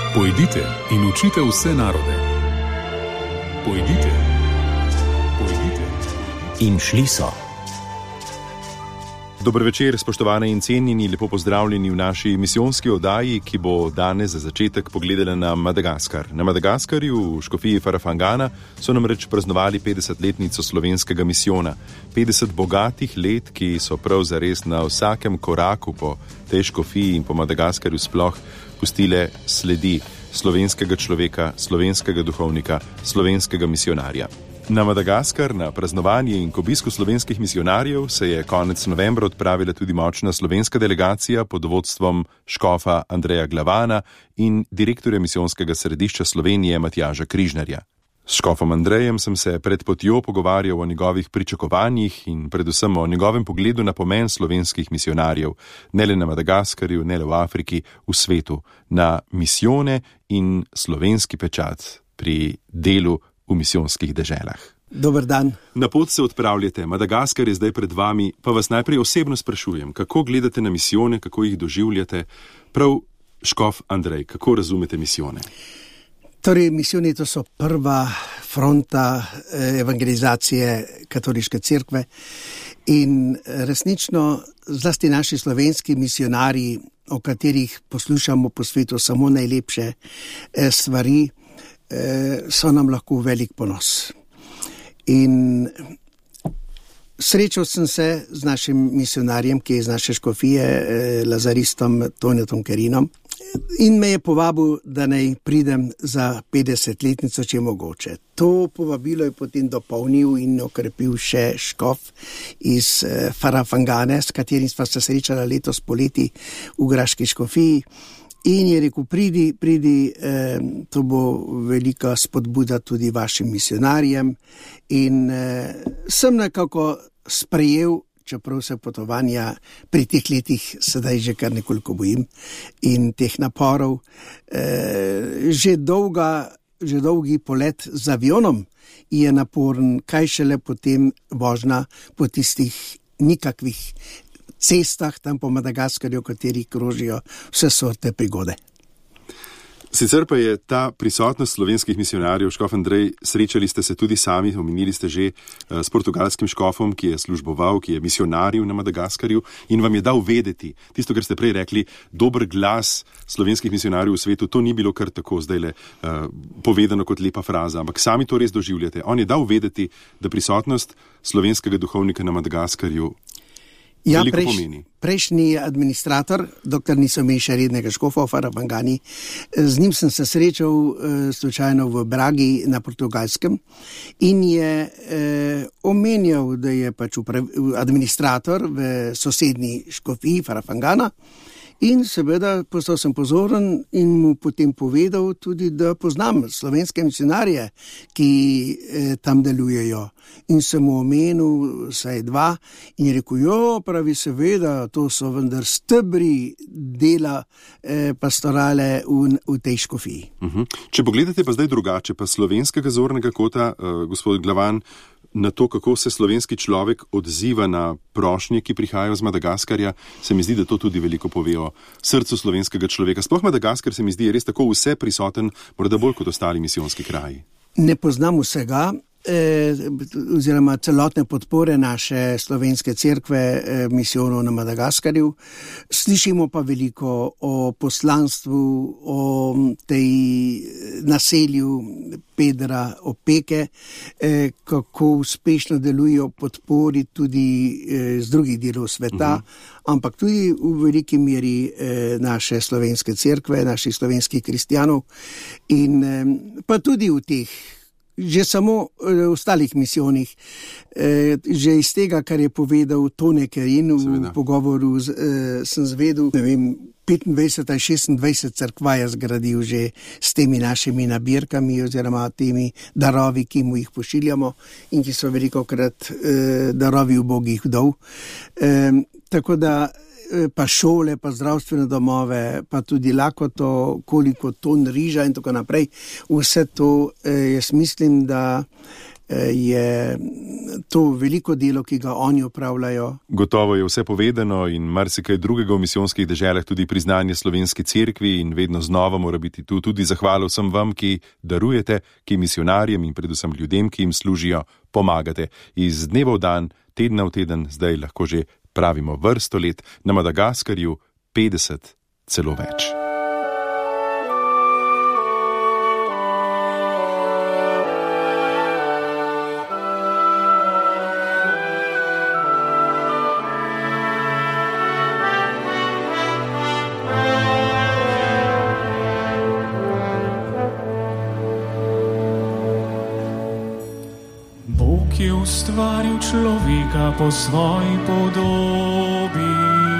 Pojdite in učite vse narode. Pojdite. In šli so. Dober večer, spoštovane in cenjeni, lepo pozdravljeni v naši misijonski oddaji, ki bo danes za začetek pogledala na Madagaskar. Na Madagaskarju v škofiji Farafangana so namreč praznovali 50-letnico slovenskega misijona. 50 bogatih let, ki so prav zares na vsakem koraku po tej škofiji in po Madagaskarju sploh pustile sledi slovenskega človeka, slovenskega duhovnika, slovenskega misionarja. Na Madagaskar, na praznovanje in k obisku slovenskih misionarjev se je konec novembra odpravila tudi močna slovenska delegacija pod vodstvom škofa Andreja Glavana in direktorja misijonskega središča Slovenije Matjaža Križnarja. S škofom Andrejem sem se pred potjo pogovarjal o njegovih pričakovanjih in predvsem o njegovem pogledu na pomen slovenskih misionarjev, ne le na Madagaskarju, ne le v Afriki, v svetu, na misijone in slovenski pečat pri delu v misijonskih deželah. Dober dan. Na pot se odpravljate, Madagaskar je zdaj pred vami, pa vas najprej osebno sprašujem, kako gledate na misijone, kako jih doživljate? Prav škof Andrej, kako razumete misijone? Torej, misijoni to so prva fronta evangelizacije katoliške cerkve in resnično zlasti naši slovenski misionarji, o katerih poslušamo po svetu samo najlepše stvari, so nam lahko velik ponos. In srečal sem se z našim misionarjem, ki je iz naše škofije, lazaristom Tonjatom Kerinom, in me je povabil, da naj pridem za 50-letnico, če je mogoče. To povabilo je potem dopolnil in okrepil še škof iz Farafangane, s katerim sva se srečala letos poleti v Graški škofiji. In je rekel, pridi, to bo velika spodbuda tudi vašim misionarjem. In sem nekako sprejel, čeprav se potovanja pri teh letih sedaj že kar nekoliko bojim in teh naporov. Že dolgi polet z avionom je naporen, kaj šele potem vožnja po tistih nikakvih cestah tam po Madagaskarju, v katerih krožijo vse sorte prigode. Sicer pa je ta prisotnost slovenskih misionarjev, škof Andrej, srečali ste se tudi sami, omenili ste že s portugalskim škofom, ki je služboval, ki je misionaril na Madagaskarju in vam je dal vedeti, tisto, kar ste prej rekli, dober glas slovenskih misionarjev v svetu, to ni bilo kar tako zdajle povedano kot lepa fraza, ampak sami to res doživljate. On je dal vedeti, da prisotnost slovenskega duhovnika na Madagaskarju veliko pomeni. Prejšnji administrator, doktor niso imeli še rednega škofa v Farafangani, z njim sem se srečal slučajno v Bragi na Portugalskem in je omenjal, da je pač administrator v sosednji škofiji Farafangana. In seveda postal sem pozoren in mu potem povedal tudi, da poznam slovenske misionarje, ki tam delujejo. In sem mu omenil vsaj dva in je rekel, pravi seveda, to so vendar stebri dela pastorale v tej škofiji. Če pogledate pa zdaj drugače, pa slovenskega zornega kota, gospod Glavan, na to, kako se slovenski človek odziva na prošnje, ki prihajajo z Madagaskarja, se mi zdi, da to tudi veliko pove o srcu slovenskega človeka. Sploh Madagaskar se mi zdi res tako vse prisoten, morda bolj kot ostali misijonski kraji. Ne poznam vsega, oziroma celotne podpore naše slovenske cerkve misijonov na Madagaskarju. Slišimo pa veliko o poslanstvu, o tej naselju Pedra Opeke, kako uspešno delujejo podpori tudi z drugih delov sveta, ampak tudi v veliki meri naše slovenske cerkve, naših slovenskih kristjanov in pa tudi v teh že samo v ostalih misijonih, že iz tega, kar je povedal Tone Kerin v pogovoru, sem zvedel, 25 ali 26 cerkva je zgradil že s temi našimi nabirkami oziroma temi darovi, ki mu jih pošiljamo in ki so velikokrat darovi ubogih vdov. Tako da pa šole, pa zdravstvene domove, pa tudi lakoto, koliko ton riža in tako naprej. Vse to, jaz mislim, da je to veliko delo, ki ga oni opravljajo. Gotovo je vse povedano in marsikaj drugega v misijonskih deželah, tudi priznanje Slovenski cerkvi in vedno znova mora biti tu tudi zahvala vsem vam, ki darujete, ki misionarjem in predvsem ljudem, ki jim služijo, pomagate. Iz dneva v dan, tedna v teden, zdaj lahko že pravimo vrsto let, na Madagaskarju 50, celo več. Ki je ustvaril človeka po svoji podobi.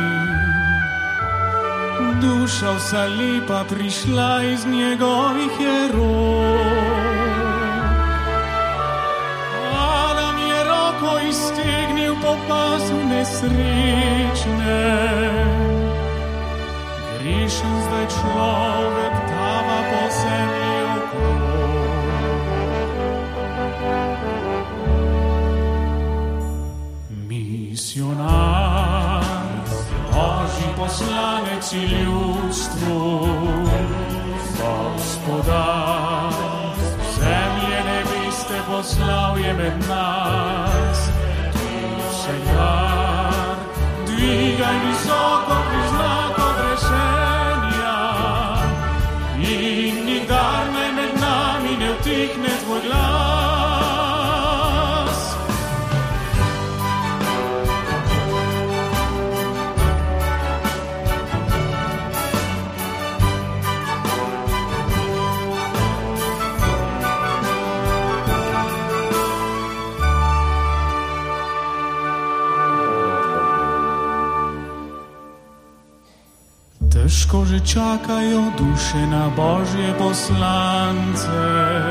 Duša vsa lepa prišla iz njegovih rok. Adam je roko iztegnil po pasu nesrečne. Grešen zdaj človek tava po zemlji okrog. Misionar, Božji poslanec i ljudstvu, Gospodar, zemlje nebiste poslal je med nas. Ti vsekdar dvigaj visoko priznak odrešenja in nikdar naj med nami ne utihne tvoj glas. Težko že čakajo duše na Božje poslance.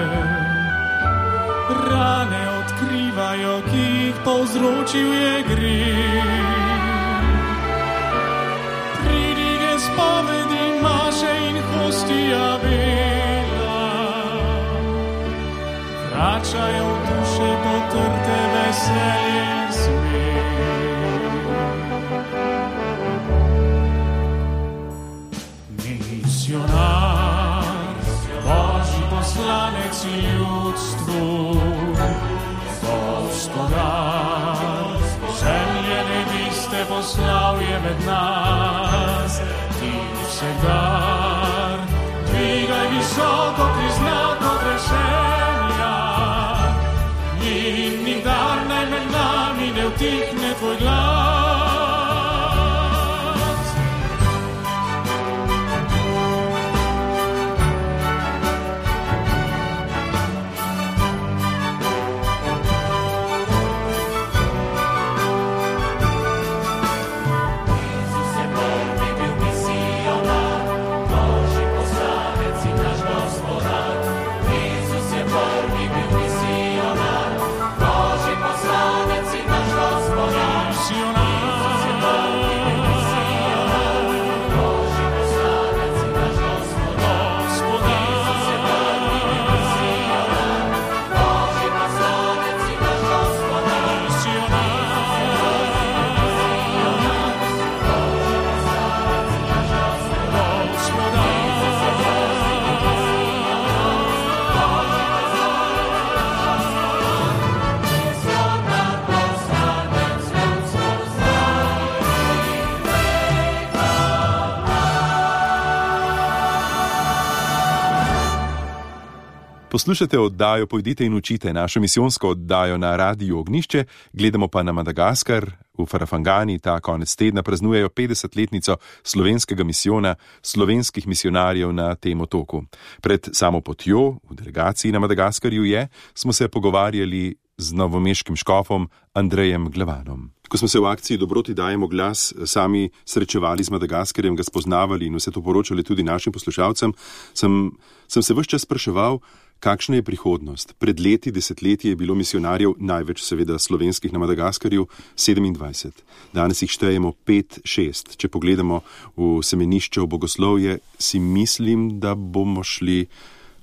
Rane odkrivajo, ki jih povzročil je greh. Pridige spovedi, maše in hostija bela. Vračajo v duše potrte veselje in smeh. Misionar, Božji poslanec i ljudstvu, Gospodar, zemlje nebiste poslal je med nas. Ti vsekdar dvigaj visoko priznak odrešenja in nikdar naj med nami ne utihne tvoj glas. Poslušate oddajo Pojdite in učite, našo misijonsko oddajo na Radiu Ognišče, gledamo pa na Madagaskar. V Farafangani ta konec tedna praznujejo 50-letnico slovenskega misijona, slovenskih misionarjev na tem otoku. Pred samo potjo v delegaciji na Madagaskarju smo se pogovarjali z novomeškim škofom Andrejem Glavanom. Ko smo se v akciji Dobroti dajemo glas sami srečevali z Madagaskarjem, ga spoznavali in vse to poročali tudi našim poslušalcem, sem se ves čas spraševal, kakšna je prihodnost. Pred leti, desetletji je bilo misionarjev, največ seveda slovenskih na Madagaskarju, 27. Danes jih štejemo 5-6. Če pogledamo v semenišče, v bogoslovje, si mislim, da bomo šli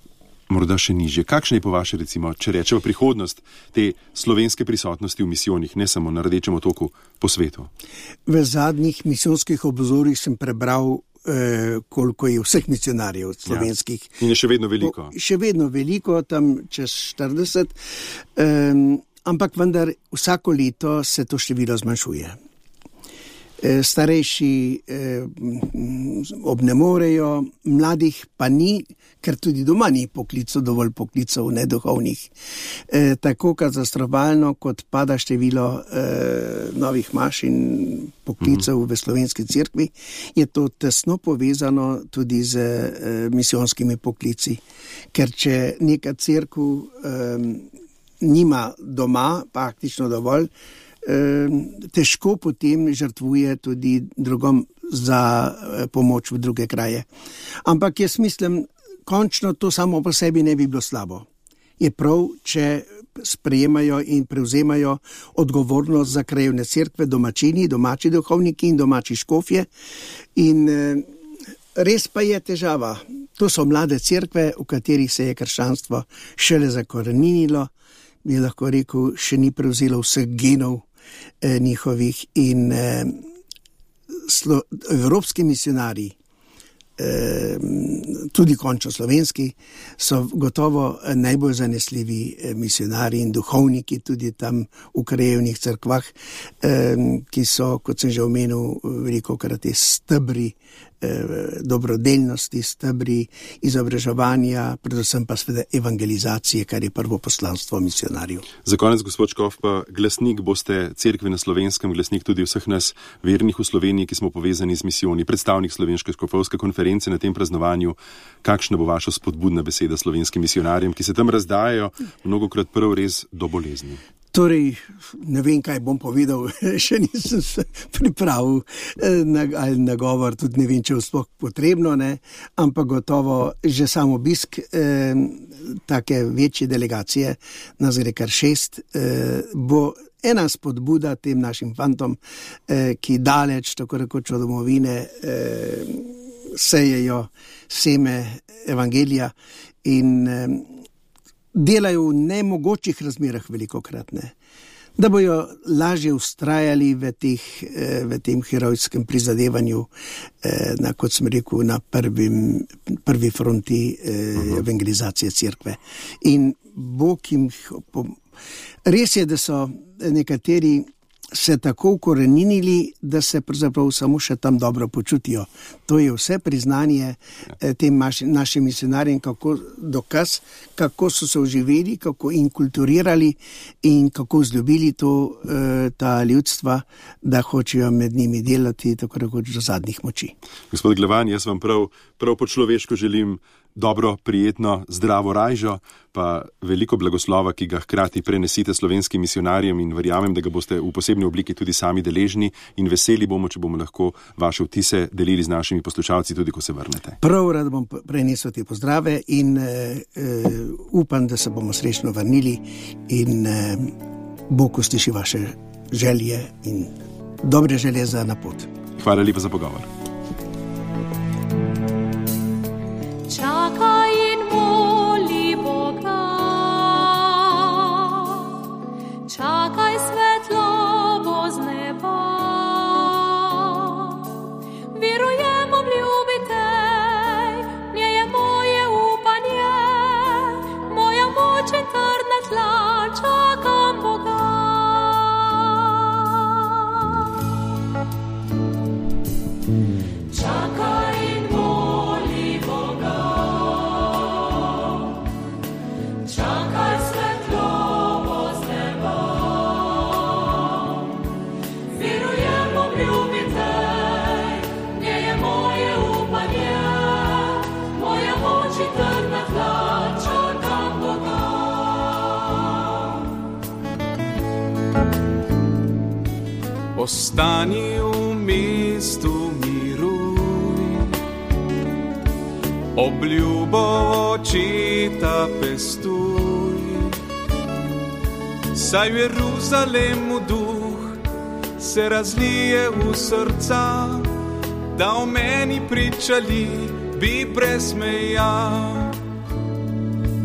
morda še nižje. Kakšna je po vaše, recimo, če rečemo prihodnost te slovenske prisotnosti v misijonih, ne samo na Rdečem otoku, po svetu? V zadnjih misijonskih obzorjih sem prebral, koliko je vseh misionarjev slovenskih. Ja. In je še vedno veliko. Še vedno veliko, tam čez 40, ampak vendar vsako leto se to število zmanjšuje. Starejši obnemorejo, mladih pa ni, ker tudi doma ni dovolj poklicov neduhovnih. Tako katastrofalno, kot pada število novih maš in poklicov v slovenski cerkvi, je to tesno povezano tudi z misijonskimi poklici. Ker če neka cerkev nima doma praktično dovolj, težko potem žrtvuje tudi drugom za pomoč v druge kraje. Ampak jaz mislim, končno to samo po sebi ne bi bilo slabo. Je prav, če sprejemajo in prevzemajo odgovornost za krajevne cerkve, domačini, domači duhovniki in domači škofje. In res pa je težava. To so mlade cerkve, v katerih se je krščanstvo šele zakoreninilo, bi lahko rekel, še ni prevzelo vseh genov njihovih in evropski misionarji, tudi končno slovenski, so gotovo najbolj zanesljivi misionarji in duhovniki tudi tam v krajevnih cerkvah, ki so, kot sem že omenil, velikokrat stebri dobrodelnosti, stebri izobraževanja, predvsem pa seveda evangelizacije, kar je prvo poslanstvo misionarjev. Za konec, gospod Škof, pa glasnik boste cerkve na Slovenskem, glasnik tudi vseh nas vernih v Sloveniji, ki smo povezani z misijoni, predstavnik Slovenske škofovske konference na tem praznovanju. Kakšna bo vaša spodbudna beseda slovenskim misionarjem, ki se tam razdajajo, mnogokrat prav res do bolezni? Torej, ne vem, kaj bom povedal, še nisem se pripravil na govor, tudi ne vem, če je sploh potrebno, ne? Ampak gotovo že sam obisk take večje delegacije, nas gre kar 6, bo ena spodbuda tem našim fantom, ki daleč, tako rekoč od domovine, sejejo seme evangelija in delajo v nemogočih razmerah velikokrat, ne. Da bojo lažje ustrajali v tem herojskem prizadevanju, kot sem rekel, na prvi fronti evangelizacije cerkve. In Bog jim res je, da so nekateri se tako ukoreninili, da se pravzaprav samo še tam dobro počutijo. To je vse priznanje tem našim misionarjem, dokaz, kako so se oživeli, kako inkulturirali in kako vzljubili ta ljudstva, da hočejo med njimi delati, tako rekoč do zadnjih moči. Gospod Glavan, jaz vam prav po človeško želim dobro, prijetno, zdravo rajžo, pa veliko blagoslova, ki ga hkrati prenesite slovenskim misionarjem in verjamem, da ga boste v posebni obliki tudi sami deležni in veseli bomo, če bomo lahko vaše vtise delili z našimi poslušalci, tudi ko se vrnete. Prav rad bom prenesel te pozdrave in upam, da se bomo srečno vrnili in Bog usliši vaše želje in dobre želje za na pot. Hvala lepa za pogovor. Čakaj in moli Boga, čakaj svetlobo z neba, verujem obljubitej, nje je moje upanje, moja moč in trdna tla, čakam Boga. Čakaj in moli Boga, čakaj svetlobo z neba, verujem obljubitej, nje je moje upanje, moja moč in trdna tla, čakam Boga. Ostani v mestu obljubo očeta pestuj, saj v Jeruzalemu duh se razlije v srca, da o meni pričali bi presmejal.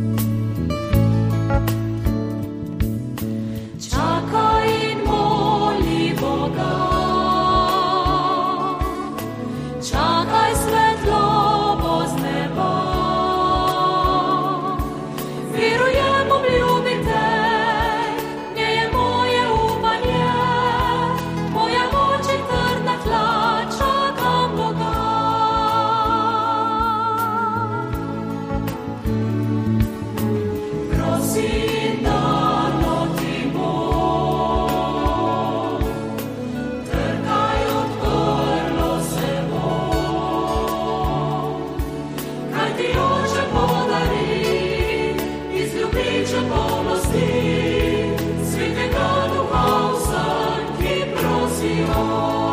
ti Oče podari, iz ljubeče polnosti, Svetega Duha vsak, ki prosijo.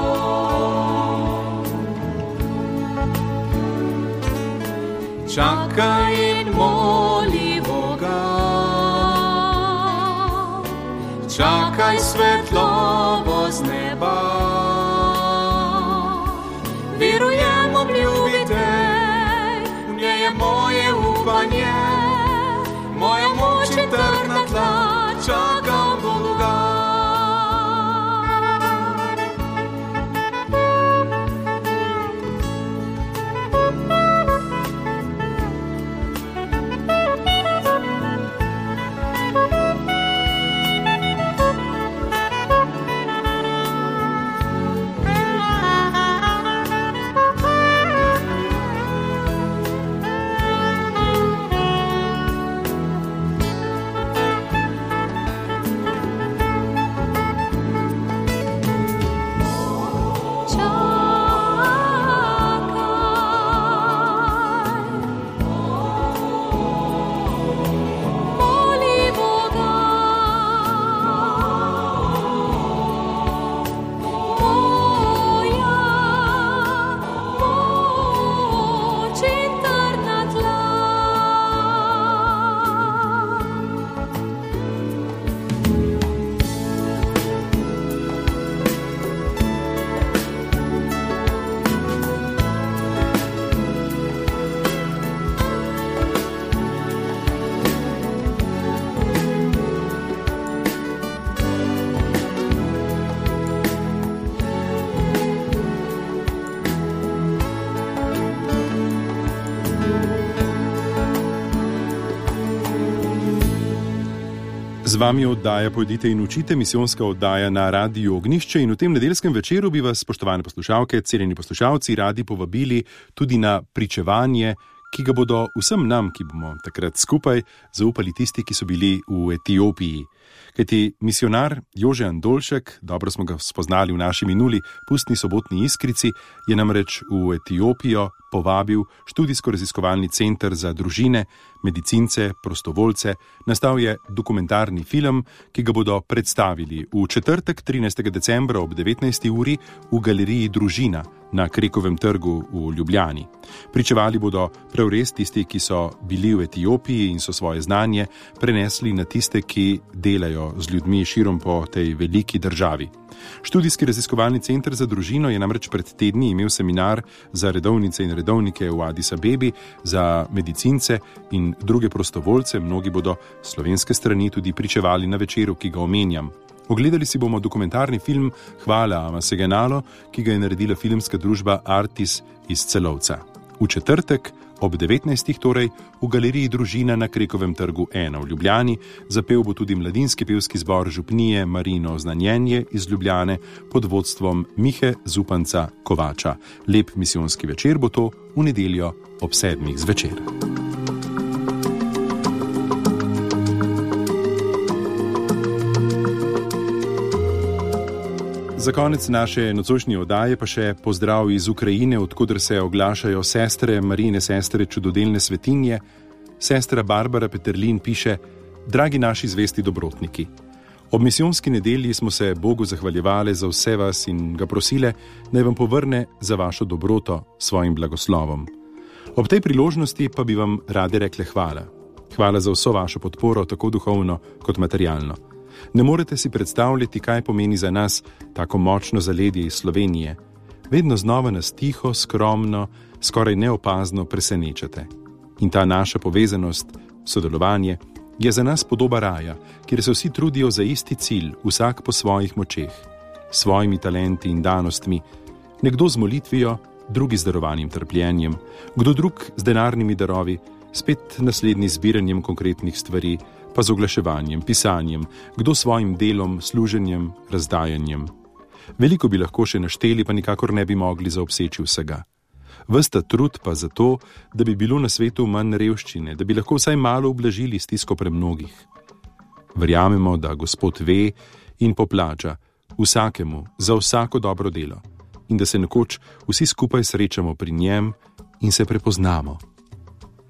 Čakaj in moli Boga, čakaj svetlobo z neba. Verujem, obljubite, v njej je moje upanje, moja moč in trdna tla, čakam Boga. Z vami oddaja Pojdite in učite, misijonska oddaja na Radiu Ognjišče, in v tem nedeljskem večeru bi vas, spoštovane poslušalke, cenjeni poslušalci, radi povabili tudi na pričevanje, ki ga bodo vsem nam, ki bomo takrat skupaj, zaupali tisti, ki so bili v Etiopiji. Kajti misionar Jože Andolšek, dobro smo ga spoznali v naši minuli pustni sobotni iskrici, je namreč v Etiopijo povabil študijsko-raziskovalni center za družine, medicince, prostovoljce. Nastal je dokumentarni film, ki ga bodo predstavili v četrtek 13. decembra ob 19. uri v galeriji Družina na Krekovem trgu v Ljubljani. Pričevali bodo prav res tisti, ki so bili v Etiopiji in so svoje znanje prenesli na tiste, ki delajo z ljudmi širom po tej veliki državi. Študijski raziskovalni center za družino je namreč pred tedni imel seminar za redovnice in redovnike v Addis Abebi, za medicince in druge prostovoljce. Mnogi bodo slovenske strani tudi pričevali na večeru, ki ga omenjam. Ogledali si bomo dokumentarni film Hvala Amasegenalo, ki ga je naredila filmska družba Artis iz Celovca. V četrtek ob 19. torej v galeriji Družina na Krekovem trgu 1 v Ljubljani. Zapel bo tudi mladinski pevski zbor župnije Marino Znanjenje iz Ljubljane pod vodstvom Mihe Zupanca Kovača. Lep misijonski večer bo to v nedeljo ob 7. zvečer. Za konec naše nocojšnje oddaje pa še pozdrav iz Ukrajine, odkudr se oglašajo sestre, Marijine sestre, čudodelne svetinje. Sestra Barbara Peterlin piše: Dragi naši zvesti dobrotniki, ob misijonski nedelji smo se Bogu zahvaljevali za vse vas in ga prosile, naj vam povrne za vašo dobroto svojim blagoslovom. Ob tej priložnosti pa bi vam rade rekle hvala. Hvala za vso vašo podporo, tako duhovno kot materialno. Ne morete si predstavljati, kaj pomeni za nas tako močno zaledje iz Slovenije. Vedno znova nas tiho, skromno, skoraj neopazno presenečate. In ta naša povezanost, sodelovanje, je za nas podoba raja, kjer se vsi trudijo za isti cilj, vsak po svojih močeh, svojimi talenti in danostmi, nekdo z molitvijo, drugi z darovanim trpljenjem, kdo drug z denarnimi darovi, spet naslednji zbiranjem konkretnih stvari, pa z oglaševanjem, pisanjem, kdo svojim delom, služenjem, razdajanjem. Veliko bi lahko še našteli, pa nikakor ne bi mogli zaobseči vsega. Ves ta trud pa zato, da bi bilo na svetu manj revščine, da bi lahko vsaj malo ublažili stisko premnogih. Verjamemo, da Gospod ve in poplača vsakemu za vsako dobro delo in da se nekoč vsi skupaj srečamo pri njem in se prepoznamo.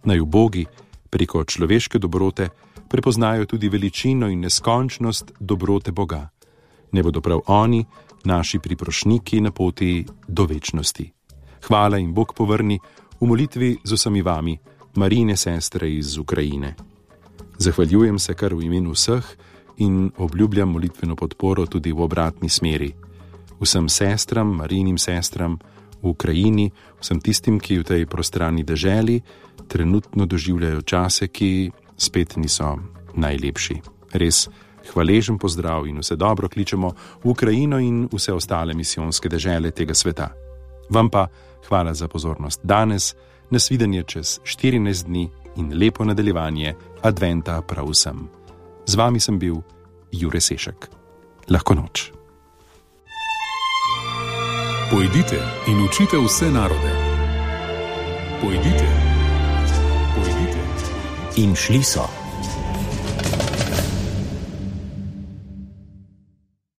Naj ubogi preko človeške dobrote prepoznajo tudi veličino in neskončnost dobrote Boga. Ne bodo prav oni naši priprošniki na poti do večnosti. Hvala in Bog povrni v molitvi z vsemi vami, Marijine sestre iz Ukrajine. Zahvaljujem se kar v imenu vseh in obljubljam molitveno podporo tudi v obratni smeri. Vsem sestram, Marijinim sestram v Ukrajini, vsem tistim, ki v tej prostrani deželi trenutno doživljajo čase, ki spet niso najlepši. Res hvaležen pozdrav in vse dobro kličemo v Ukrajino in vse ostale misijonske dežele tega sveta. Vam pa hvala za pozornost danes, nasvidenje čez 14 dni in lepo nadaljevanje adventa prav vsem. Z vami sem bil Jure Sešek. Lahko noč. Pojdite in učite vse narode. Pojdite. In šli so.